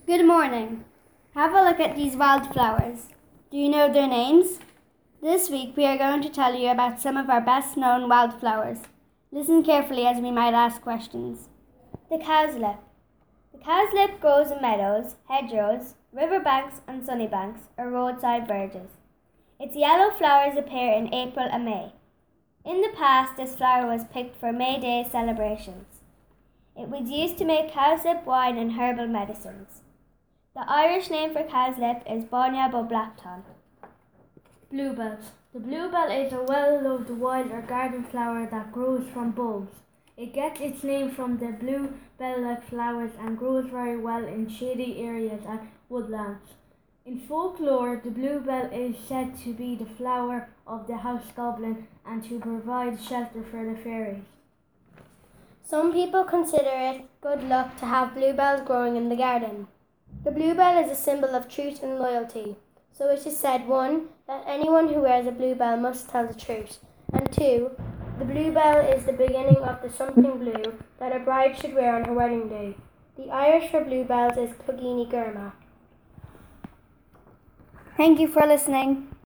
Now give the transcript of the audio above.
Good morning. Have a look at these wildflowers. Do you know their names? This week we are going to tell you about some of our best known wildflowers. Listen carefully as we might ask questions. The cowslip. The cowslip grows in meadows, hedgerows, riverbanks and sunny banks or roadside verges. Its yellow flowers appear in April and May. In the past, this flower was picked for May Day celebrations. It was used to make cowslip wine and herbal medicines. The Irish name for cowslip is Báine bo Blachtáin. Bluebells. The bluebell is a well-loved wild or garden flower that grows from bulbs. It gets its name from the bluebell-like flowers and grows very well in shady areas and woodlands. In folklore, the bluebell is said to be the flower of the house goblin and to provide shelter for the fairies. Some people consider it good luck to have bluebells growing in the garden. The bluebell is a symbol of truth and loyalty, so it is said 1. That anyone who wears a bluebell must tell the truth, and 2. The bluebell is the beginning of the something blue that a bride should wear on her wedding day. The Irish for bluebells is Cloghine Gurma. Thank you for listening.